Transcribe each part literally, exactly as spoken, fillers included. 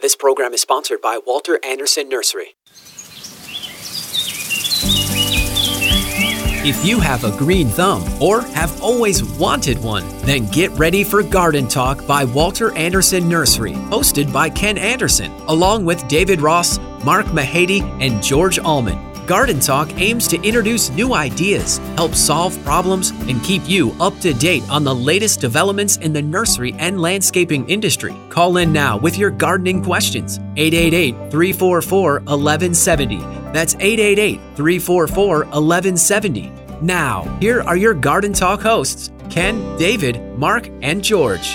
This program is sponsored by Walter Anderson Nursery. If you have a green thumb or have always wanted one, then get ready for Garden Talk by Walter Anderson Nursery, hosted by Ken Anderson, along with David Ross, Mark Mahady, and George Allman. Garden Talk aims to introduce new ideas, help solve problems, and keep you up to date on the latest developments in the nursery and landscaping industry. Call in now with your gardening questions. eight eight eight, three four four, one one seven zero. That's eight eight eight, three four four, one one seven zero. Now, here are your Garden Talk hosts, Ken, David, Mark, and George.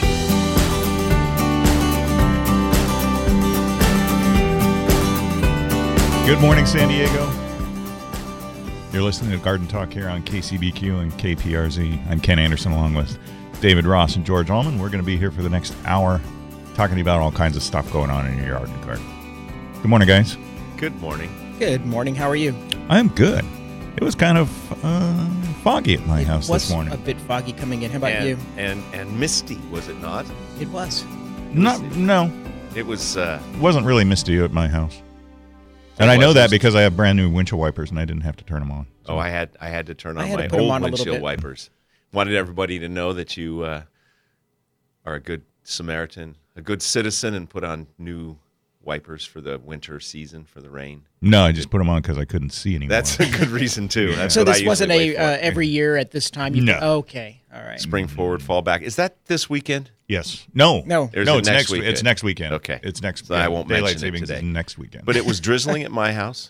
Good morning, San Diego. You're listening to Garden Talk here on K C B Q and K P R Z. I'm Ken Anderson along with David Ross and George Allman. We're going to be here for the next hour talking about all kinds of stuff going on in your yard and garden. Good morning, guys. Good morning. Good morning. How are you? I'm good. It was kind of uh, foggy at my it house was this morning. A bit foggy coming in. How about and, you? And and misty, was it not? It was. Not, no. It was. Uh, It wasn't really misty at my house. And I know that because I have brand new windshield wipers and I didn't have to turn them on. So. Oh, I had I had to turn on my my old on windshield wipers. Wanted everybody to know that you uh, are a good Samaritan, a good citizen, and put on new wipers for the winter season for the rain. No, I just put them on because I couldn't see anymore. That's a good reason too. That's so what this I wasn't usually a wait uh, for. every year at this time. You No. Could, okay. All right. Spring forward, fall back. Is that this weekend? Yes. No. No. There's no, a it's next next week. weekend. It's next weekend. Okay. It's next. So I won't Daylight mention it savings today. is next weekend. But it was drizzling at my house,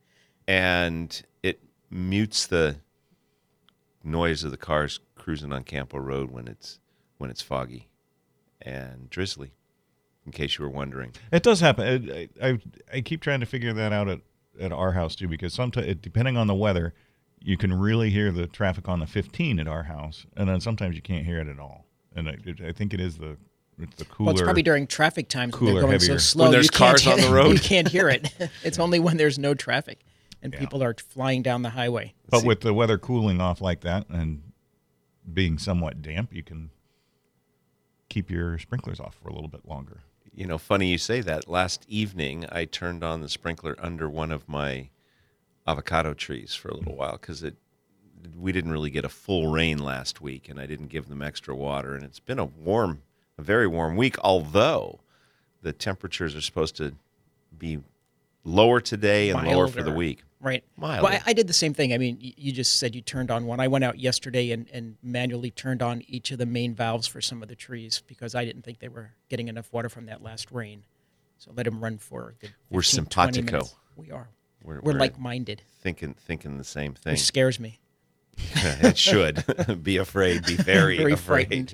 and it mutes the noise of the cars cruising on Campo Road when it's when it's foggy and drizzly. In case you were wondering, it does happen. I, I I keep trying to figure that out at, at our house too, because sometimes depending on the weather, you can really hear the traffic on the fifteen at our house, and then sometimes you can't hear it at all. And I, I think it is the it's the cooler. Well, it's probably during traffic times when cooler, they're going heavier. so slow. When there's you can't cars on hear- the road. You can't hear it. It's only when there's no traffic and Yeah. people are flying down the highway. But with the weather cooling off like that and being somewhat damp, you can keep your sprinklers off for a little bit longer. You know, funny you say that. Last evening, I turned on the sprinkler under one of my avocado trees for a little while because it we didn't really get a full rain last week, and I didn't give them extra water. And it's been a warm, a very warm week, although the temperatures are supposed to be lower today and lower for the Milder. week. Right. Milder. Well, I, I did the same thing. I mean, y- you just said you turned on one. I went out yesterday and, and manually turned on each of the main valves for some of the trees because I didn't think they were getting enough water from that last rain. So let them run for a good We're fifteen, twenty simpatico. minutes. We are. We're, We're, we're like-minded, thinking, thinking the same thing. which scares me. It should. Be afraid. Be very, Very afraid. frightened.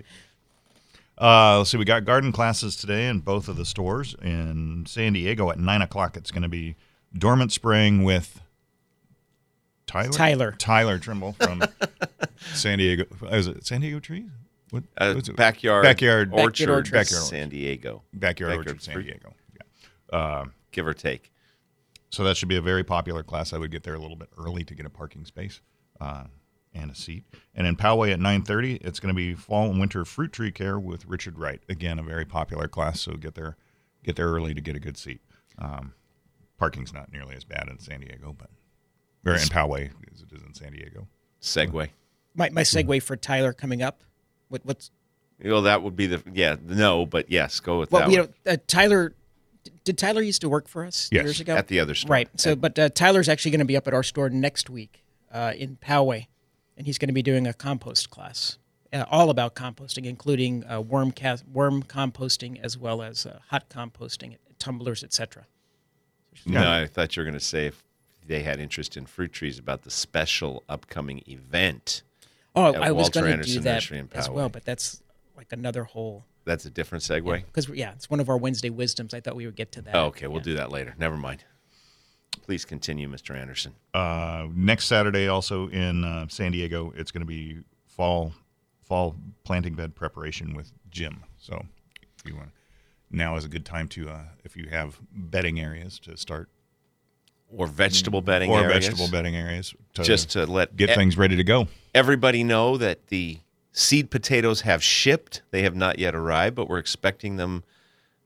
Uh, let's see, we got garden classes today in both of the stores. In San Diego at nine o'clock, it's going to be dormant spraying with Tyler? Tyler. Tyler Trimble from San Diego. Is it San Diego Trees? What, Uh, what's it? backyard, Backyard orchard, Orchard. Backyard San Diego. Backyard, Backyard Orchard, San fruit. Diego. Yeah. Uh, Give or take. so that should be a very popular class. I would get there a little bit early to get a parking space uh, and a seat. And in Poway at nine thirty, it's going to be fall and winter fruit tree care with Richard Wright. Again, a very popular class, so get there get there early to get a good seat. Um, parking's not nearly as bad in San Diego, but or in Poway as it is in San Diego. Segue. My my segue for Tyler coming up. What what's Well, that would be the yeah no, but yes, go with well, that. you one. know, uh, Tyler. Did Tyler used to work for us Yes, years ago? At the other store. Right. So, but uh, Tyler's actually going to be up at our store next week uh, in Poway, and he's going to be doing a compost class, uh, all about composting, including uh, worm ca- worm composting as well as uh, hot composting, tumblers, et cetera. No, I thought you were going to say if they had interest in fruit trees about the special upcoming event. Oh, At I was Walter going to Anderson do that Nursery in as Poway. well, but that's like another whole. That's a different segue. Because yeah, it's one of our Wednesday wisdoms. I thought we would get to that. Oh, okay, we'll Yeah. do that later. Never mind. Please continue, Mister Anderson. Uh, next Saturday, also in uh, San Diego, it's going to be fall fall planting bed preparation with Jim. So, if you want, now is a good time to, uh, if you have bedding areas, to start Or vegetable bedding or areas. vegetable bedding areas, to Just to let get e- things ready to go. everybody know that the seed potatoes have shipped. They have not yet arrived, but we're expecting them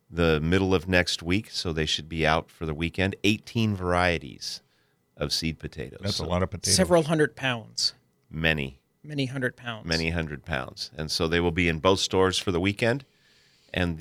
the middle of next week, so they should be out for the weekend. eighteen varieties of seed potatoes. That's so a lot of potatoes. Several hundred pounds. Many, Many hundred pounds. many hundred pounds. And so they will be in both stores for the weekend. And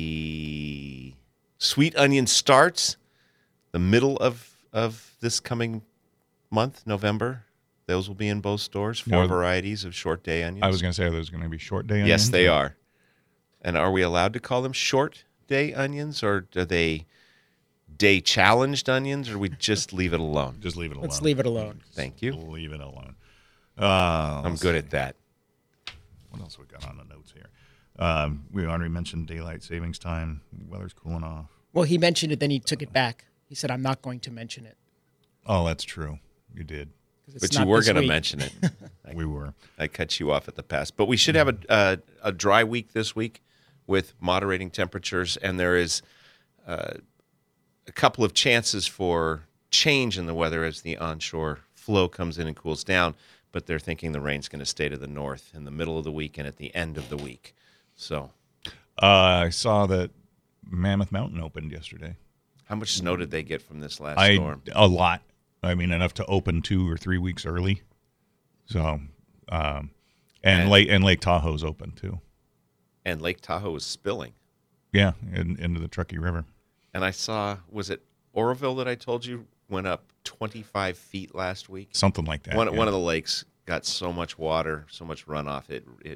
the sweet onion starts the middle of, of this coming month, November. Those will be in both stores. Four No, varieties of short day onions. I was going to say, are those going to be short day onions? Yes, they are. And are we allowed to call them short day onions, or are they day challenged onions, or we just leave it alone? Just leave it alone. Let's leave it alone. Thank you. Leave it alone. Uh, I'm good at that. What else we got on the notes here? Um, we already mentioned daylight savings time. Weather's cooling off. Well, he mentioned it, then he took it back. He said, I'm not going to mention it. Oh, that's true. You did. 'Cause it's But you not were this going to week. mention it. We were. I cut you off at the pass. But we should have a, a, a dry week this week with moderating temperatures, and there is uh, a couple of chances for change in the weather as the onshore flow comes in and cools down, but they're thinking the rain's going to stay to the north in the middle of the week and at the end of the week. So Uh, I saw that Mammoth Mountain opened yesterday. how much snow did they get from this last I storm? a lot. I mean, enough to open two or three weeks early. So, um, and, And- Lake and Lake Tahoe's open too. And Lake Tahoe was spilling. Yeah, in, into the Truckee River. And I saw, was it Oroville that I told you went up twenty-five feet last week? Something like that. One yeah. one of the lakes got so much water, so much runoff. It it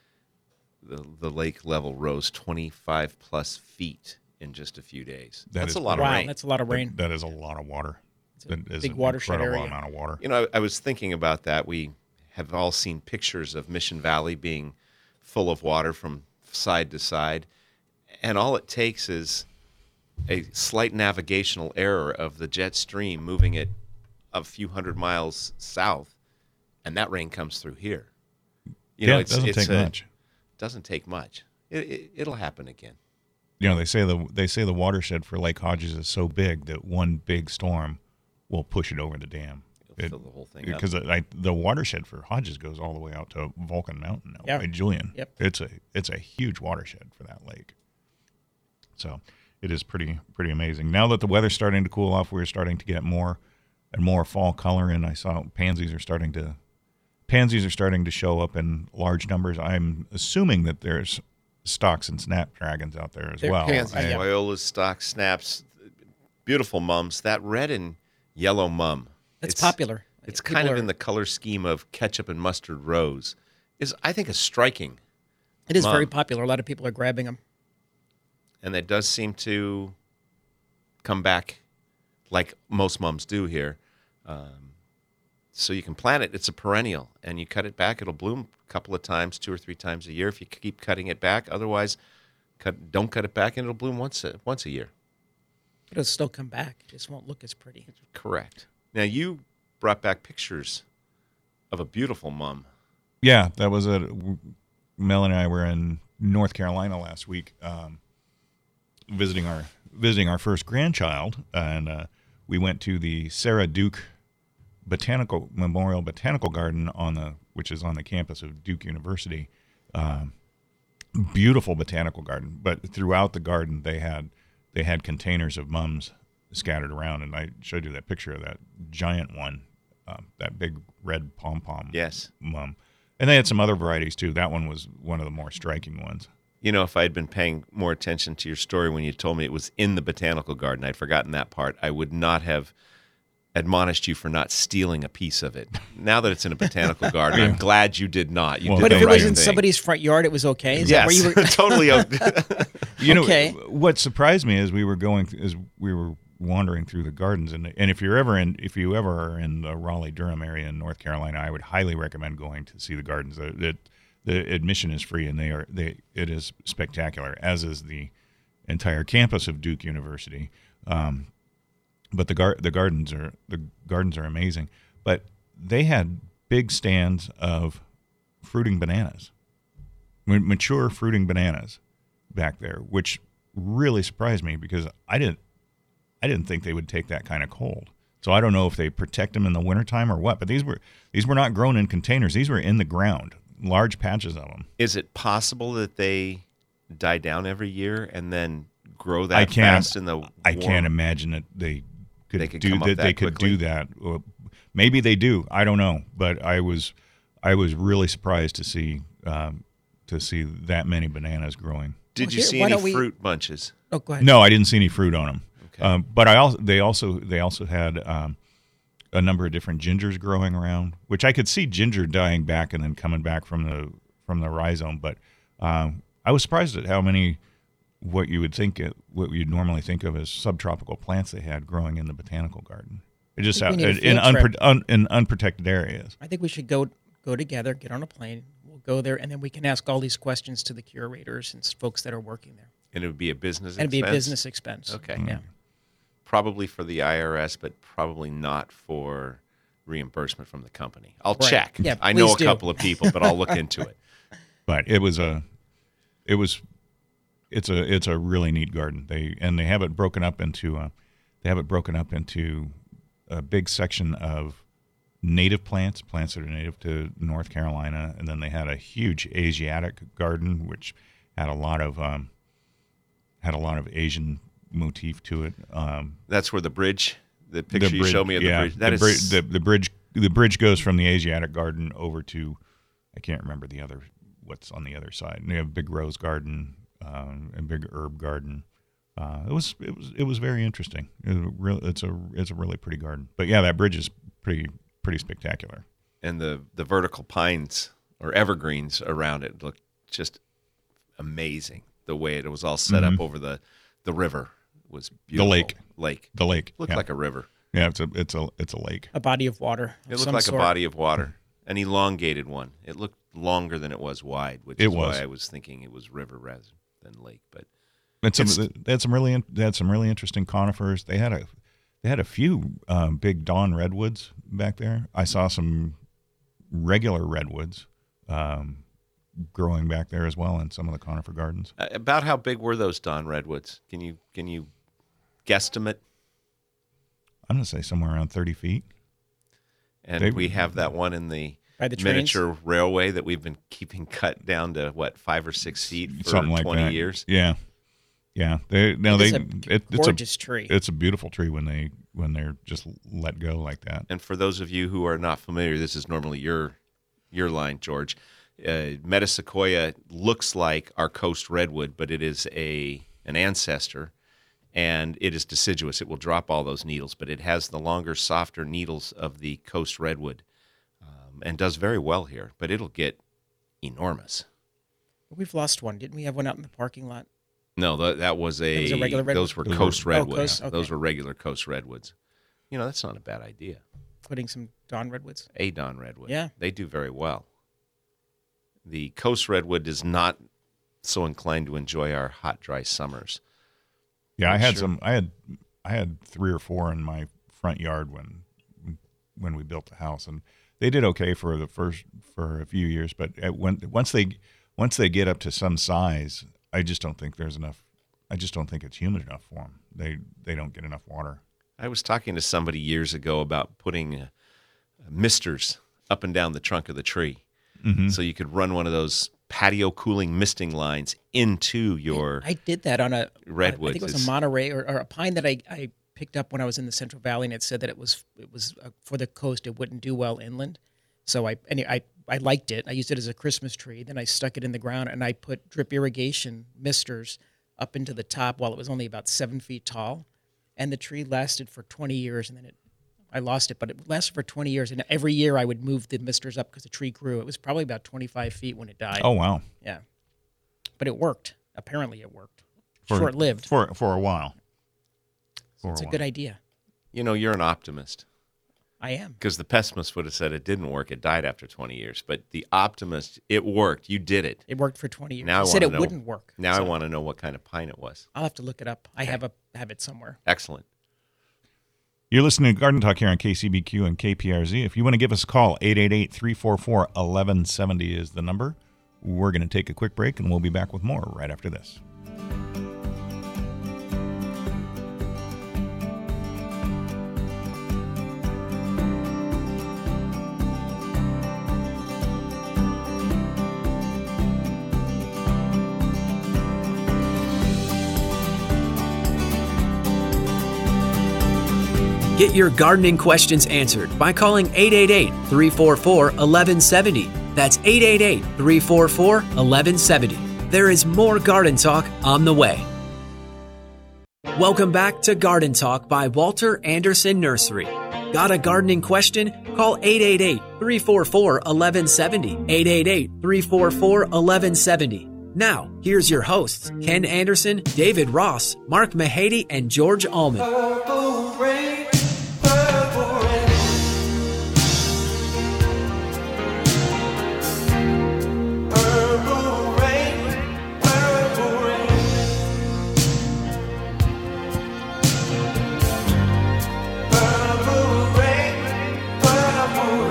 the the lake level rose twenty-five plus feet in just a few days. That That's is a lot Wow, of rain. that's a lot of rain. That is a lot of water. a That is big an watershed incredible area. amount of water. You know, I, I was thinking about that. We have all seen pictures of Mission Valley being full of water from side to side, and all it takes is a slight navigational error of the jet stream moving it a few hundred miles south, and that rain comes through here. You yeah, know, it it's, doesn't it's take a- much. Doesn't take much. It, it, it'll happen again. You know, they say the they say the watershed for Lake Hodges is so big that one big storm will push it over the dam. It'll It- fill the whole thing up. Because I, the watershed for Hodges goes all the way out to Vulcan Mountain now, Yeah. by Julian. Yep. It's a it's a huge watershed for that lake. So it is pretty pretty amazing. Now that the weather's starting to cool off, we're starting to get more and more fall color, and I saw pansies are starting to pansies are starting to show up in large numbers. I'm assuming that there's stocks and snapdragons out there as There- well. Pansies, And- violas, stock snaps, beautiful mums. That red and yellow mum. That's it's- popular. It's People kind of are- in the color scheme of ketchup and mustard rose. Is I think a striking, It is very Mom. popular. A lot of people are grabbing them. and that does seem to come back like most mums do here. Um, so you can plant it. It's a perennial, and you cut it back. It'll bloom a couple of times, two or three times a year if you keep cutting it back. Otherwise, cut, don't cut it back, and it'll bloom once a, once a year. It'll still come back. It just won't look as pretty. Correct. Now, you brought back pictures of a beautiful mum. Yeah, that was a. Mel and I were in North Carolina last week, um, visiting our visiting our first grandchild, and uh, we went to the Sarah Duke Botanical Memorial Botanical Garden on the which is on the campus of Duke University. Um, beautiful botanical garden, but throughout the garden they had they had containers of mums scattered around, and I showed you that picture of that giant one, um, that big red pom pom Yes. mum. And they had some other varieties too. That one was one of the more striking ones. You know, if I had been paying more attention to your story when you told me it was in the botanical garden, I'd forgotten that part. I would not have admonished you for not stealing a piece of it. Now that it's in a botanical garden, I'm glad you did not. You Well, did But the if it right was in thing. somebody's front yard, it was okay. Is yes, that where you were? totally. o- You know, Okay. what surprised me is we were going th- as we were wandering through the gardens, and and if you're ever in if you ever are in the Raleigh Durham area in North Carolina, I would highly recommend going to see the gardens. The, the, the admission is free, and they are they it is spectacular, as is the entire campus of Duke University. Um, but the gar- the gardens are the gardens are amazing. But they had big stands of fruiting bananas, ma- mature fruiting bananas back there, which really surprised me because I didn't I didn't think they would take that kind of cold. So I don't know if they protect them in the wintertime or what, but these were these were not grown in containers. These were in the ground, large patches of them. Is it possible that they die down every year and then grow that I can't, fast in the warm? I can't imagine that they could, They could do come up that. that They could quickly? do that. Well, maybe they do. I don't know. But I was, I was really surprised to see, um, to see that many bananas growing. Did Well, you here, see why any don't we- fruit bunches? Oh, go ahead. No, I didn't see any fruit on them. Okay. Um, but I also, they also, they also had um, a number of different gingers growing around, which I could see ginger dying back and then coming back from the from the rhizome. But um, I was surprised at how many, what you would think, it, what you'd normally think of as subtropical plants they had growing in the botanical garden. It just I out, think we need a in, field trip. unpro- un, in unprotected areas. I think we should go go together, get on a plane. We'll go there, and then we can ask all these questions to the curators and s- folks that are working there. And it would be a business And it'd be a expense? business expense. Okay. Yeah. Probably for the I R S, but probably not for reimbursement from the company. I'll Right. check. Yeah, I know please a do. couple of people, but I'll look into it. But it was a, it was, it's a it's a really neat garden. They and they have it broken up into, uh, they have it broken up into a big section of native plants, plants that are native to North Carolina, and then they had a huge Asiatic garden, which had a lot of um, had a lot of Asian motif to it. Um, That's where the bridge, the picture the you bridge- showed me of yeah, the bridge, that the, is bri- the, the bridge. The bridge goes from the Asiatic garden over to, I can't remember the other what's on the other side. And they have a big rose garden, um, and big herb garden. Uh, it was it was it was very interesting. It was a real, it's a it's a really pretty garden. But yeah, that bridge is pretty pretty spectacular. and the, the vertical pines or evergreens around it looked just amazing. The way it was all set Mhm. up over the, the river was beautiful. lake. Lake. The lake Looked yeah. like a river. yeah, it's a it's a it's a lake. A body of water. of It looked some like sort. a body of water, an elongated one. It looked longer than it was wide, which It is was. why I was thinking it was river rather than lake. But It's It's- some, they had some really in- they had some really interesting conifers. They had a they had a few um, big dawn redwoods back there. I saw some regular redwoods um, growing back there as well in some of the conifer gardens. uh, about how big were those Don redwoods? Can you can you guesstimate? I'm gonna say somewhere around thirty feet. And They- we have that one in the, By the trains? miniature railway that we've been keeping cut down to what five or six feet for Something like twenty that. years. Yeah, yeah. They no, It they is a it, it's a gorgeous tree. it's a beautiful tree when they when they're just let go like that. And for those of you who are not familiar, this is normally your your line, George. Uh, Metasequoia looks like our coast redwood, but it is a an ancestor, and it is deciduous. It will drop all those needles, but it has the longer, softer needles of the coast redwood, um, and does very well here. But it'll get enormous. We've lost one. Didn't we have one out in the parking lot? No, th- that was a, That was a regular redwood? those were Those coast were- Oh, redwoods. coast, okay. Those were regular coast redwoods. You know, that's not a bad idea. Putting some dawn redwoods. A Don redwood. Yeah. They do very well. The coast redwood is not so inclined to enjoy our hot, dry summers. Yeah, I I'm had sure. some. I had I had three or four in my front yard when when we built the house, and they did okay for the first for a few years. But at when once they once they get up to some size, I just don't think there's enough. I just don't think it's humid enough for them. They they don't get enough water. I was talking to somebody years ago about putting uh, misters up and down the trunk of the tree, Mm-hmm. so you could run one of those patio cooling misting lines into your. I did that on a Redwoods I think it was is- a Monterey or, or a pine that I, I picked up when I was in the Central Valley, and it said that it was it was uh, for the coast. It wouldn't do well inland, so I and I I liked it. I used it as a Christmas tree. Then I stuck it in the ground, and I put drip irrigation misters up into the top while it was only about seven feet tall, and the tree lasted for twenty years, and then it. I lost it, but it lasted for twenty years, and every year I would move the misters up because the tree grew. It was probably about twenty-five feet when it died. Oh wow! Yeah. But it worked. Apparently it worked. For- Short lived. for for a while. For It's a while. good idea. You know, you're an optimist. I am. Because the pessimist would have said it didn't work. It died after twenty years. But the optimist, it worked. You did it. It worked for twenty years. Now I I said wanna it know- wouldn't work. Now so I want to know what kind of pine it was. I'll have to look it up. I have a have it somewhere. Excellent. You're listening to Garden Talk here on K C B Q and K P R Z. If you want to give us a call, eight eight eight, three four four, one one seven zero is the number. We're going to take a quick break, and we'll be back with more right after this. Get your gardening questions answered by calling eight eight eight, three four four, one one seven zero. That's eight eight eight, three four four, one one seven zero. There is more Garden Talk on the way. Welcome back to Garden Talk by Walter Anderson Nursery. Got a gardening question? Call eight eight eight, three four four, one one seven zero. eight eight eight, three four four, one one seven zero. Now, here's your hosts, Ken Anderson, David Ross, Mark Mahady, and George Allman. Purple rain, purple rain. Purple rain, purple rain. Purple rain, purple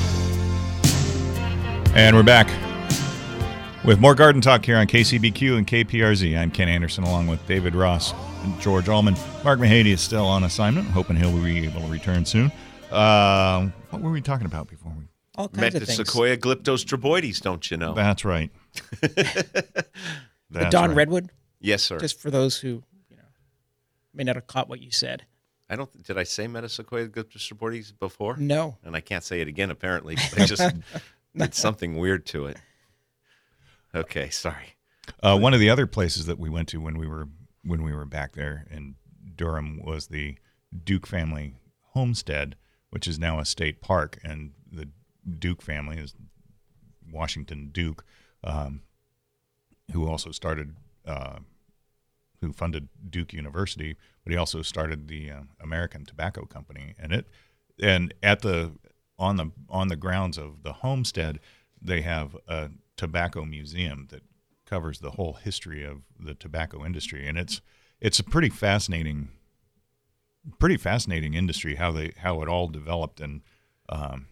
rain. And we're back with more Garden Talk here on K C B Q and K P R Z. I'm Ken Anderson along with David Ross and George Allman. Mark Mahady is still on assignment, hoping he'll be able to return soon. Uh, what were we talking about before? we? All kinds of things. Metasequoia glyptostroboides, don't you know? That's right. The That's Don right. Redwood, Yes, sir. just for those who you know may not have caught what you said. I don't. Did I say Metasequoia glyptostroboides before? No. And I can't say it again, apparently. I just did something weird to it. Okay, sorry. Uh, one of the other places that we went to when we were when we were back there in Durham was the Duke family homestead, which is now a state park, and the Duke family is Washington Duke, um, who also started, uh, who funded Duke University, but he also started the uh, American Tobacco Company, and it, and at the on the on the grounds of the homestead, they have a tobacco museum that covers the whole history of the tobacco industry, and it's it's a pretty fascinating, pretty fascinating industry how they how it all developed and um,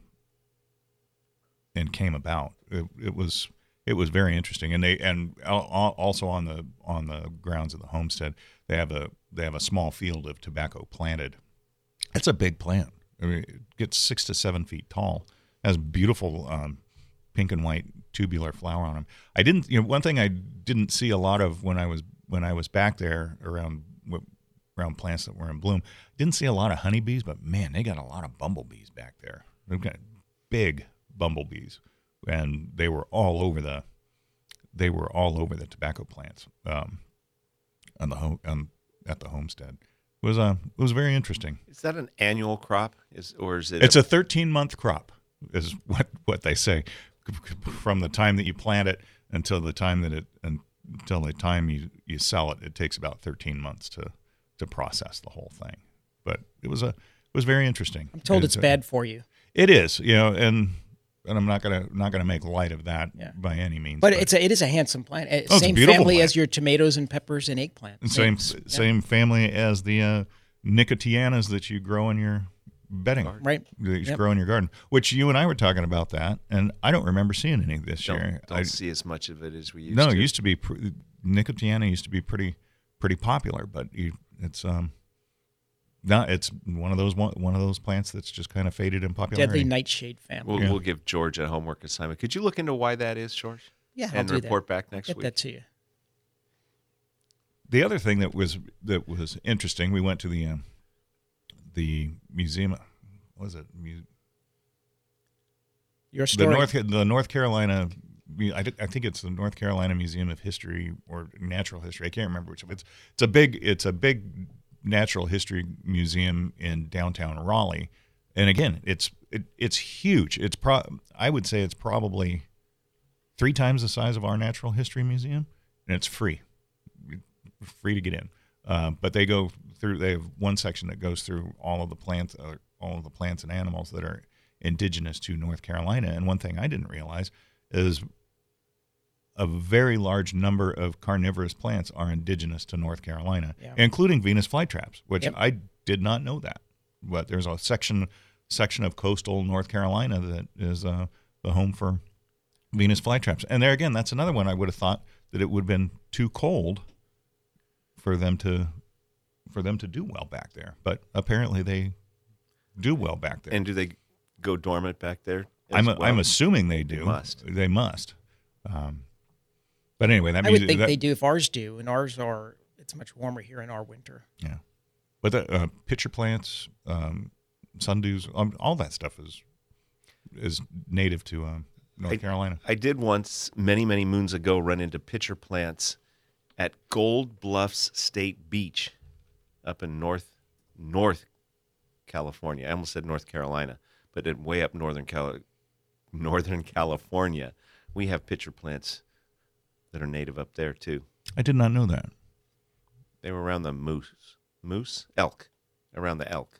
and came about. It, it was it was very interesting, and they and al- also on the on the grounds of the homestead, they have a they have a small field of tobacco planted. It's a big plant. I mean, it gets six to seven feet tall. It has beautiful um, pink and white tubular flower on them. I didn't, you know, one thing I didn't see a lot of when I was when I was back there around around plants that were in bloom. Didn't see a lot of honeybees, but man, they got a lot of bumblebees back there. They've got big bumblebees, and they were all over the they were all over the tobacco plants um, on the home um, at the homestead. It was uh, it was very interesting. Is that an annual crop? Is or is it? It's a thirteen month crop, is what what they say. From the time that you plant it until the time that it until the time you, you sell it, it takes about thirteen months to, to process the whole thing. But it was a it was very interesting. I'm told it's, it's bad for you. It is, you know, and and I'm not gonna not gonna make light of that Yeah. by any means. But, it's a, it is a handsome plant. Uh, Oh, it's a same beautiful family plant. as your tomatoes and peppers and eggplant. same Same, same family as the uh, nicotianas that you grow in your bedding. right? That you Yep. grow in your garden, which you and I were talking about that, and I don't remember seeing any this don't, year. don't I, see as much of it as we used no, to. it used to be pr- nicotiana used to be pretty pretty popular, but you, it's um, not. It's one of those one, one of those plants that's just kind of faded in popularity. Deadly nightshade family. We'll, Yeah. we'll give George a homework assignment. Could you look into why that is, George? yeah, I'll And do report that. back next Get week. that to you. The other thing that was that was interesting, we went to the um, the museum. What was it? Mu- Your the story. North the North Carolina. I, thi- I think it's the North Carolina Museum of History or Natural History. I can't remember which of it's. It's a big. It's a big natural history museum in downtown Raleigh, and again, it's it, it's huge. It's pro. I would say it's probably three times the size of our Natural History Museum, and it's free, free to get in. Uh, but they go through. They have one section that goes through all of the plants, uh, all of the plants and animals that are indigenous to North Carolina. And one thing I didn't realize is a very large number of carnivorous plants are indigenous to North Carolina, Yeah. including Venus flytraps, which Yep. I did not know that. But there's a section section of coastal North Carolina that is uh, the home for Venus flytraps. And there again, that's another one I would have thought that it would have been too cold for them to for them to do well back there. But apparently they do well back there. And do they go dormant back there? as I'm well? I'm assuming they do. They must. They must. Um, but anyway, that I means would think that, they do if ours do, and ours are. It's much warmer here in our winter. Yeah. But the, uh, pitcher plants, um, sundews, um, all that stuff is is native to um, North I, Carolina. I did once, many, many moons ago, run into pitcher plants at Gold Bluffs State Beach up in North North California. I almost said North Carolina, but in way up Northern Cali- Northern California, we have pitcher plants that are native up there too. I did not know that. They were around the moose, moose, elk, around the elk.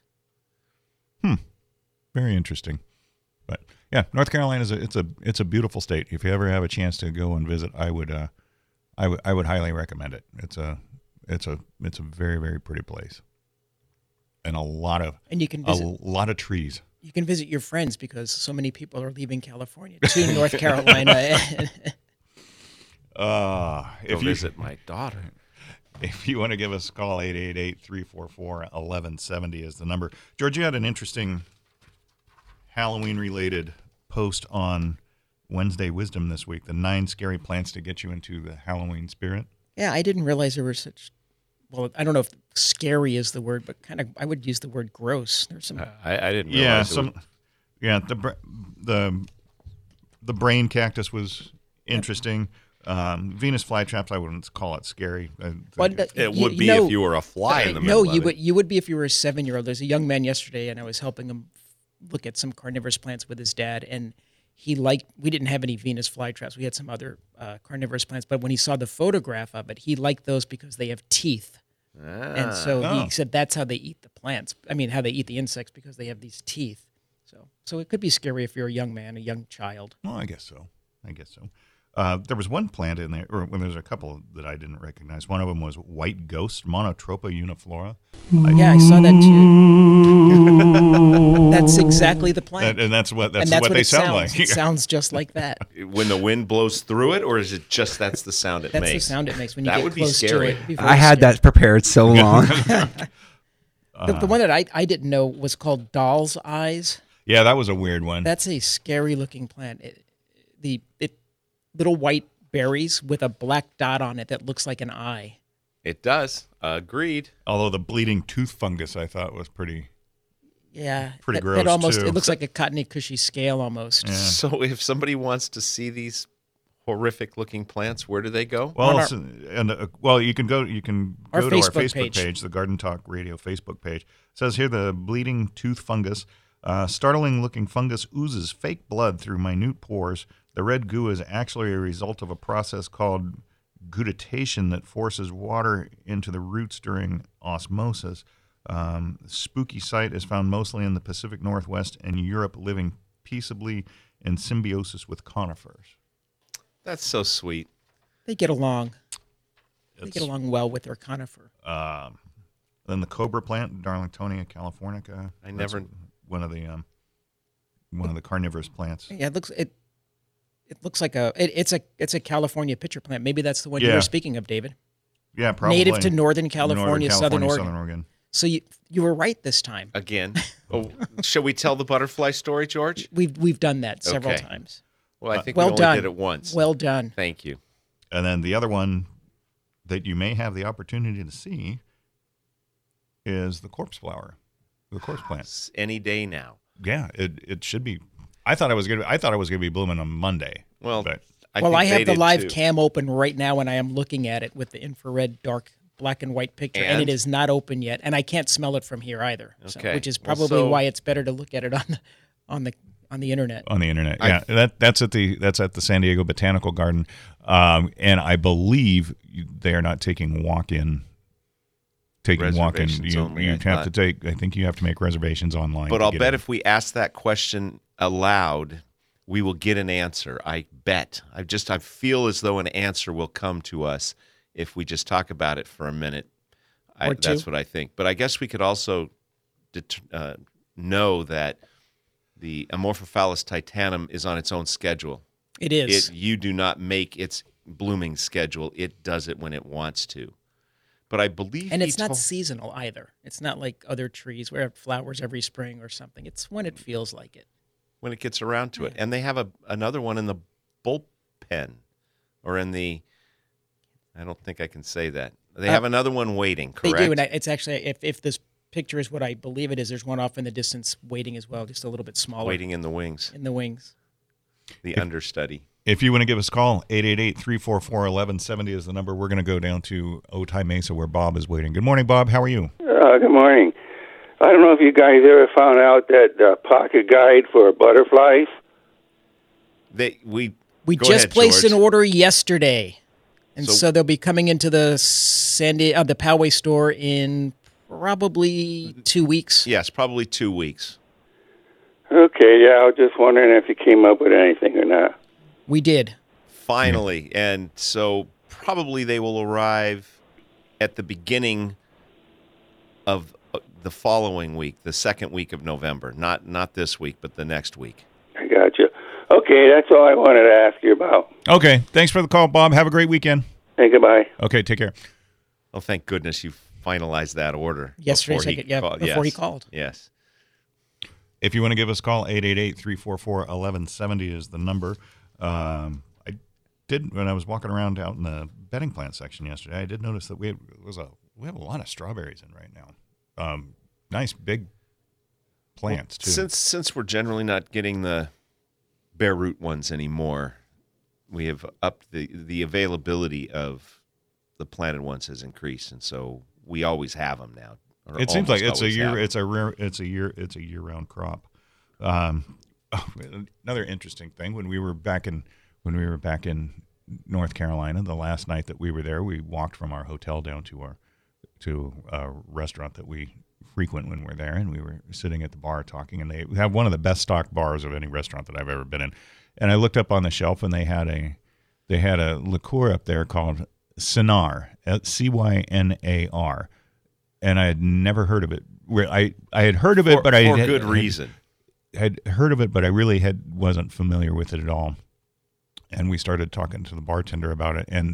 Very interesting. But yeah, North Carolina is a it's a it's a beautiful state. If you ever have a chance to go and visit, I would uh, I would I would highly recommend it. It's a it's a it's a very very pretty place, and a lot of And you can a visit lot of trees. you can visit your friends because so many people are leaving California to North Carolina. Uh, Go if you visit my daughter. if you want to give us a call, eight eight eight, three four four, one one seven zero is the number. George, you had an interesting Halloween-related post on Wednesday Wisdom this week, the nine scary plants to get you into the Halloween spirit. Yeah, I didn't realize there were such. Well, I don't know if scary is the word, but kind of I would use the word gross. There's some. I, I didn't realize Yeah, it some, was- yeah, the br- the the brain cactus was interesting. Um, Venus flytraps, I wouldn't call it scary. I But, think- It you- would you be know- if you were a fly in the no, middle you of would it. you would be if you were a seven year old. There's a young man yesterday, and I was helping him look at some carnivorous plants with his dad, and he liked. We didn't have any Venus flytraps. We had some other uh, carnivorous plants, but when he saw the photograph of it, he liked those because they have teeth. And so Oh. he said that's how they eat the plants. I mean, how they eat the insects because they have these teeth. So, so it could be scary if you're a young man, a young child. Well, I guess so. I guess so. Uh, there was one plant in there, or well, there's a couple that I didn't recognize. One of them was white ghost, Monotropa uniflora. Yeah, I saw that too. That's exactly the plant. And, and that's what that's, and that's what, what, they it sound sounds. like. It sounds just like that. When the wind blows through it, or is it just that's the sound it That's makes? the sound it makes when you That get would be close scary. to it. It'd be very I had scary. that prepared so long. The, the one that I, I didn't know was called doll's eyes. Yeah, that was a weird one. That's a scary looking plant. It, the it little white berries with a black dot on it that looks like an eye. It does. Agreed. Although the bleeding tooth fungus, I thought was pretty. Yeah, Pretty that, gross, That almost too. it looks like a cottony cushy scale almost. Yeah. So if somebody wants to see these horrific looking plants, where do they go? Well, On our- it's, and uh, well, you can go. You can Our go to our Facebook Facebook page. page. the Garden Talk Radio Facebook page. It says here the bleeding tooth fungus, uh, startling-looking fungus oozes fake blood through minute pores. The red goo is actually a result of a process called guttation that forces water into the roots during osmosis. Um, spooky site is found mostly in the Pacific Northwest and Europe, living peaceably in symbiosis with conifers. That's so sweet. They get along. They It's- get along well with their conifer. Um, then the cobra plant, Darlingtonia californica. I That's never- one of the um, one of the carnivorous plants. Yeah, it looks it. It looks like a. It, it's a. It's a California pitcher plant. Maybe that's the one you Yeah. were speaking of, David. Yeah, probably Native to Northern California, Northern Southern California, Oregon. Southern Oregon. So you you were right this time. Again. Oh, shall we tell the butterfly story, George? We've we've done that several Okay. times. Well, I think Well we only done. did it once. Well done. Thank you. And then the other one that you may have the opportunity to see is the corpse flower, the corpse plant. It's any day now. Yeah, it it should be. I thought I was gonna. I thought I was gonna be blooming on Monday. Well, but I well, think I they have the did live too. cam open right now, and I am looking at it with the infrared dark black and white picture, and, And? it is not open yet, and I can't smell it from here either. So- Okay. which is Well, probably so- why it's better to look at it on the on the on the internet. on the internet. I- Yeah, that that's at the that's at the San Diego Botanical Garden, um, and I believe you, they are not taking walk-in. Taking walk-in, Reservations you, only, you I have thought. to take. I think you have to make reservations online. But to I'll get bet in. if we ask that question aloud, we will get an answer. I bet. I just I feel as though an answer will come to us if we just talk about it for a minute. I, Or that's two. what I think. But I guess we could also det- uh, know that the Amorphophallus titanum is on its own schedule. It is. It you do not make its blooming schedule. It does it when it wants to. But I believe and he it's not told- seasonal either. It's not like other trees where it have flowers every spring or something. It's when it feels like it. when it gets around to it. And they have a another one in the bullpen or in the I don't think I can say that. They Uh, have another one waiting, They correct? do, and I- it's actually if if this picture is what I believe it is. There's one off in the distance waiting as well, just a little bit smaller. Waiting in the wings, in the wings. the understudy. If you want to give us a call, eight eight eight, three four four, one one seven zero is the number. We're going to go down to Otay Mesa where Bob is waiting. Good morning, Bob. How are you? Uh, good morning. I don't know if you guys ever found out that uh, pocket guide for butterflies. They we We go just ahead, placed George. an order yesterday, and so, So- they'll be coming into the Sandy uh, the Poway store in probably two weeks. Yes, probably two weeks. Okay, yeah, I was just wondering if you came up with anything or not. We did. Finally, and so probably they will arrive at the beginning of uh, the following week, the second week of November. Not not this week, but the next week. I got you. Okay, that's all I wanted to ask you about. Okay. Thanks for the call, Bob. Have a great weekend. Hey, goodbye. Okay, take care. Oh, thank goodness you finalized that order Yesterday, before he second- yeah, called. before he Yes. called. Yes. If you want to give us a call, eight eight eight, three four four, one one seven zero is the number. Um, I did, when I was walking around out in the bedding plant section yesterday, I did notice that we have, was a, we have a lot of strawberries in right now. Um, nice big plants, too. Since since we're generally not getting the bare root ones anymore, we have upped the the availability of the planted ones has increased, and so we always have them now. or It seems like almost it's a always have year. 'em. It's a rare. It's a year. It's a year-round crop. Um, another interesting thing when we were back in when we were back in North Carolina, the last night that we were there, we walked from our hotel down to our to a restaurant that we frequent when we're there, and we were sitting at the bar talking. And they have one of the best stocked bars of any restaurant that I've ever been in. And I looked up on the shelf, and they had a they had a liqueur up there called Cynar, C Y N A R. And I had never heard of it. I, I had heard of it, For- but I for had, good had- reason. had heard of it, but I really had wasn't familiar with it at all. And we started talking to the bartender about it, and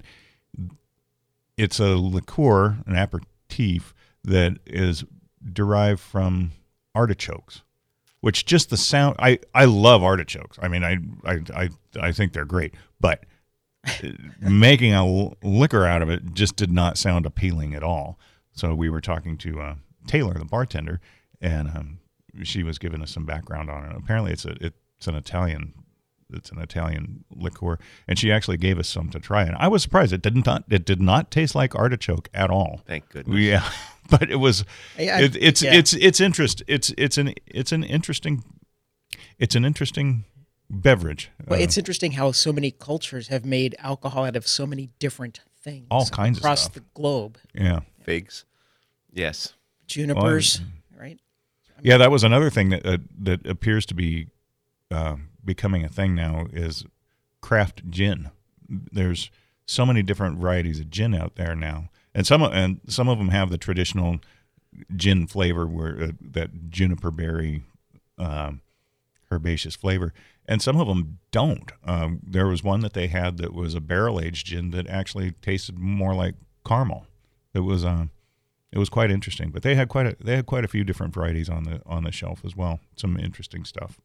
it's a liqueur, an aperitif that is derived from artichokes, which just the sound. I, I love artichokes. I mean, I I I, I think they're great, but making a l- liquor out of it just did not sound appealing at all. So we were talking to uh, Taylor, the bartender, and um, she was giving us some background on it. Apparently, it's a it's an Italian it's an Italian liqueur, and she actually gave us some to try. And I was surprised; it didn't not it did not taste like artichoke at all. Thank goodness. Yeah, but it was I- I- it, it's yeah. it's it's interest it's it's an it's an interesting it's an interesting beverage. Well, Uh, it's interesting how so many cultures have made alcohol out of so many different things. All kinds of across stuff. the globe. yeah. Figs. Yes. Junipers, right? Yeah, that was another thing that uh, that appears to be uh, becoming a thing now is craft gin. There's so many different varieties of gin out there now, and some of, and some of them have the traditional gin flavor, where uh, that juniper berry um, herbaceous flavor, and some of them don't. Um, there was one that they had that was a barrel aged gin that actually tasted more like caramel. It was um, it was quite interesting, but they had quite a they had quite a few different varieties on the on the shelf as well. Some interesting stuff.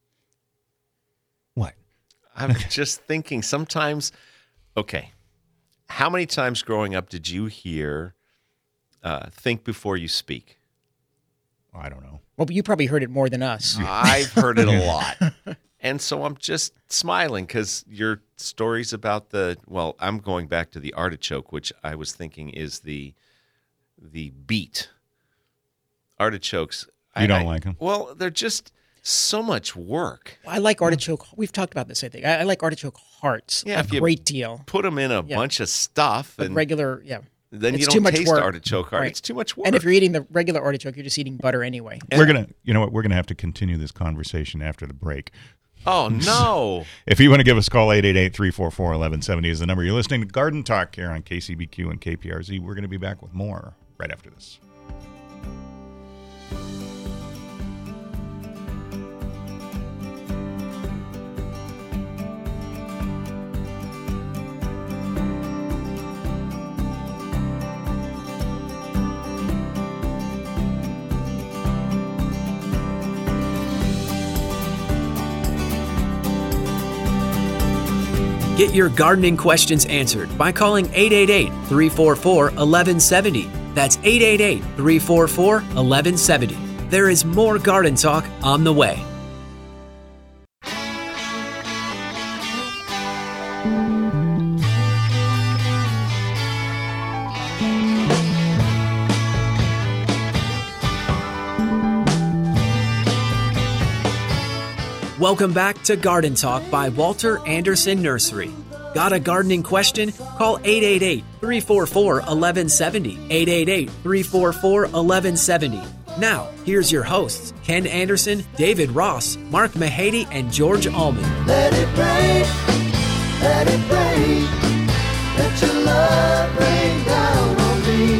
What? I'm just thinking sometimes, okay, how many times growing up did you hear uh, think before you speak? I don't know. Well, you probably heard it more than us. I've heard it a lot. And so I'm just smiling because your stories about the, well, I'm going back to the artichoke, which I was thinking is the the beet. Artichokes. You I- don't I- like 'em? Well, they're just so much work. I like artichoke. We've talked about this, I think. I, I like artichoke hearts Yeah, a if you- great deal. Put them in a Yeah. bunch of stuff But and regular, yeah. then you it's don't too much taste work. artichoke heart. Right. It's too much work. And if you're eating the regular artichoke, you're just eating butter anyway. We're gonna, you know what? We're gonna have to continue this conversation after the break. Oh, no. If you want to give us a call, eight eight eight, three four four, one one seven zero is the number. You're listening to Garden Talk here on K C B Q and K P R Z. We're going to be back with more right after this. Get your gardening questions answered by calling eight eight eight, three four four, one one seven zero. That's eight eight eight, three four four, one one seven zero. There is more garden talk on the way. Welcome back to Garden Talk by Walter Anderson Nursery. Got a gardening question? Call eight eight eight, three four four, one one seven zero, eight eight eight, three four four, one one seven zero. Now, here's your hosts, Ken Anderson, David Ross, Mark Mahady, and George Allman. Let it rain, let it rain, let your love rain down on me.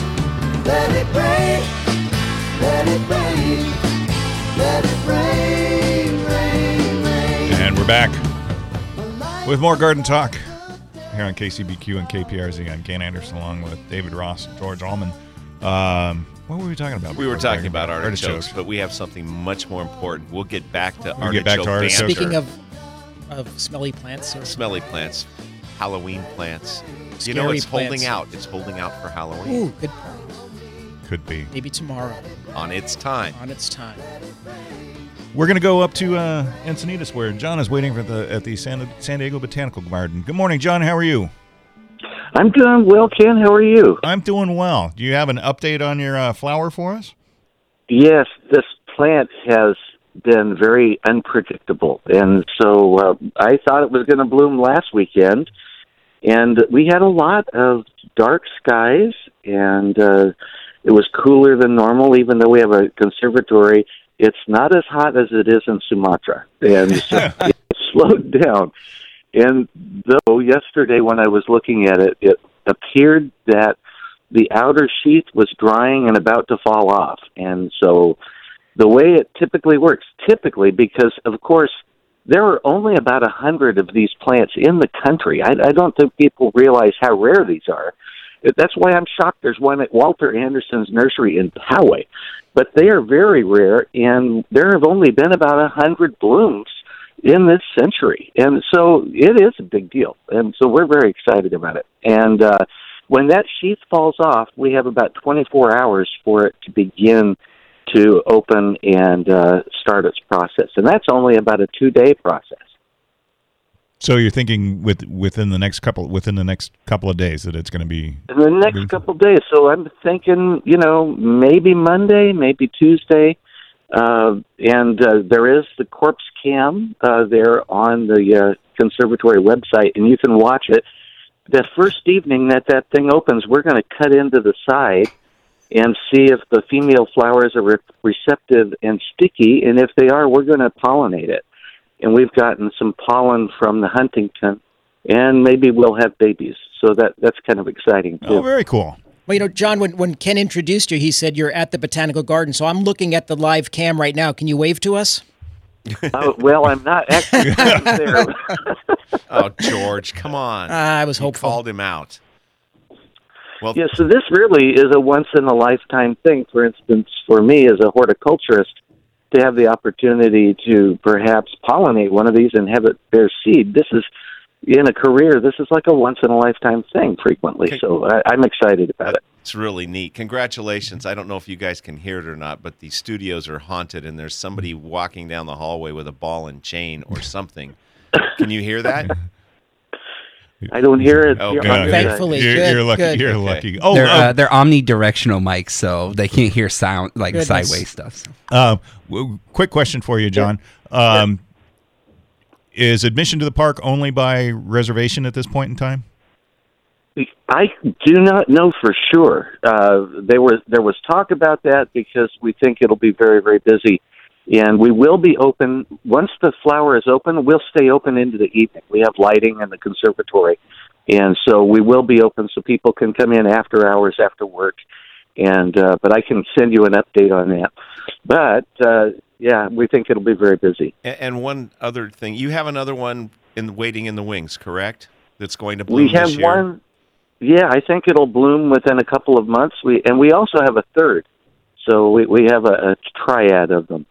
Let it rain, let it rain, let it rain, rain, rain. And we're back with more Garden Talk here on K C B Q and K P R Z. I'm Ken Anderson along with David Ross and George Allman. Um, what were we talking about? We were before? talking about artichokes, artichokes, but we have something much more important. We'll get back to We'll get back to artichoke artichokes. banter. Speaking of of smelly plants, or Smelly plants, Halloween plants. you Scary know, it's plants. holding out. It's holding out for Halloween ooh, good point. Could be. Maybe tomorrow on its time. on its time. We're going to go up to uh, Encinitas, where John is waiting for the at the San, San Diego Botanical Garden. Good morning, John. How are you? I'm doing well, Ken. How are you? I'm doing well. Do you have an update on your uh, flower for us? Yes, this plant has been very unpredictable. And so uh, I thought it was going to bloom last weekend. And we had a lot of dark skies, and uh, it was cooler than normal, even though we have a conservatory. It's not as hot as it is in Sumatra. And so it slowed down. And though yesterday when I was looking at it, it appeared that the outer sheath was drying and about to fall off. And so the way it typically works, typically, because, of course, there are only about a hundred of these plants in the country. I, I don't think people realize how rare these are. That's why I'm shocked there's one at Walter Anderson's nursery in Poway. But they are very rare, and there have only been about a hundred blooms in this century. And so it is a big deal. And so we're very excited about it. And uh, when that sheath falls off, we have about twenty-four hours for it to begin to open and uh, start its process. And that's only about a two-day process. So you're thinking with within the next couple within the next couple of days that it's going to be in the next couple of days. So I'm thinking, you know, maybe Monday, maybe Tuesday. Uh, and uh, there is the corpse cam uh, there on the uh, conservatory website, and you can watch it. The first evening that that thing opens, we're going to cut into the side and see if the female flowers are re- receptive and sticky, and if they are, we're going to pollinate it. And we've gotten some pollen from the Huntington, and maybe we'll have babies. So that that's kind of exciting, too. Oh, very cool. Well, you know, John, when, when Ken introduced you, he said you're at the Botanical Garden. So I'm looking at the live cam right now. Can you wave to us? uh, well, I'm not actually there. Oh, George, come on. Uh, I was You hopeful. called him out. Well, Yeah, so this really is a once-in-a-lifetime thing. For instance, for me as a horticulturist, to have the opportunity to perhaps pollinate one of these and have it bear seed, this is, in a career, this is like a once-in-a-lifetime thing frequently. Okay. So I, I'm excited about it. it's really neat. Congratulations. I don't know if you guys can hear it or not, but the studios are haunted, and there's somebody walking down the hallway with a ball and chain or something. Can you hear that? I don't hear it. Oh, You're good. on the Thankfully. You're, Good, you're lucky. good. You're Okay. lucky. Oh, they're uh, uh, they're omnidirectional mics, so they can't hear sound like Goodness. sideways stuff. So. Uh, w- quick question for you, John. Um, is admission to the park only by reservation at this point in time? I do not know for sure. Uh, there was there was talk about that because we think it'll be very, very busy. And we will be open. Once the flower is open, we'll stay open into the evening. We have lighting in the conservatory. And so we will be open so people can come in after hours, after work. And uh, but I can send you an update on that. But, uh, yeah, we think it'll be very busy. And, and one other thing, you have another one in waiting in the wings, correct? That's going to bloom We have this year? one. Yeah, I think it'll bloom within a couple of months. We And we also have a third. So we, we have a, a triad of them.